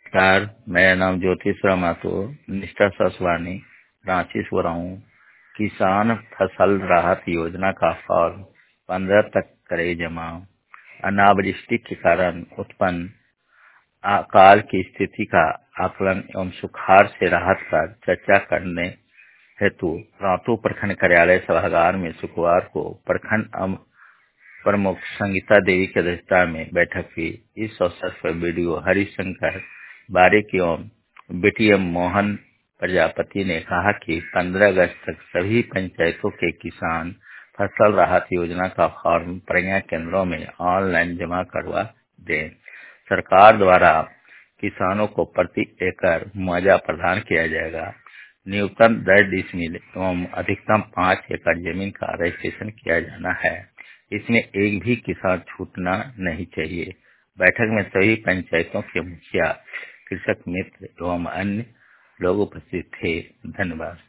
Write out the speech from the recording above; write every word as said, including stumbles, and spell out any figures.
नमस्कार। मेरा नाम ज्योतिष माथुर, निष्ठा ससवानी, रांची से हो रहा हूँ। किसान फसल राहत योजना का फॉर्म पंद्रह तक करे जमा। अनावृष्टि के कारण उत्पन्न अकाल की स्थिति का आकलन एवं सुखाड़ से राहत पर चर्चा करने हेतु रातू प्रखंड कार्यालय सभागार में शुक्रवार को प्रखंड प्रमुख संगीता देवी की अध्यक्षता में बैठक हुई। इस अवसर पर बीडीओ हरिशंकर बारिक एवं बीटीएम मोहन प्रजापति ने कहा कि पंद्रह अगस्त तक सभी पंचायतों के किसान फसल राहत योजना का फॉर्म प्रज्ञा केंद्रों में ऑनलाइन जमा करवा दें। सरकार द्वारा किसानों को प्रति एकड़ मुआवजा प्रदान किया जाएगा। न्यूनतम दस डिसमिल एवं अधिकतम पाँच एकड़ जमीन का रजिस्ट्रेशन किया जाना है। इसमें एक भी किसान छूटना नहीं चाहिए। बैठक में सभी पंचायतों के मुखिया, कृषक मित्र एवं अन्य लोग उपस्थित थे। धन्यवाद।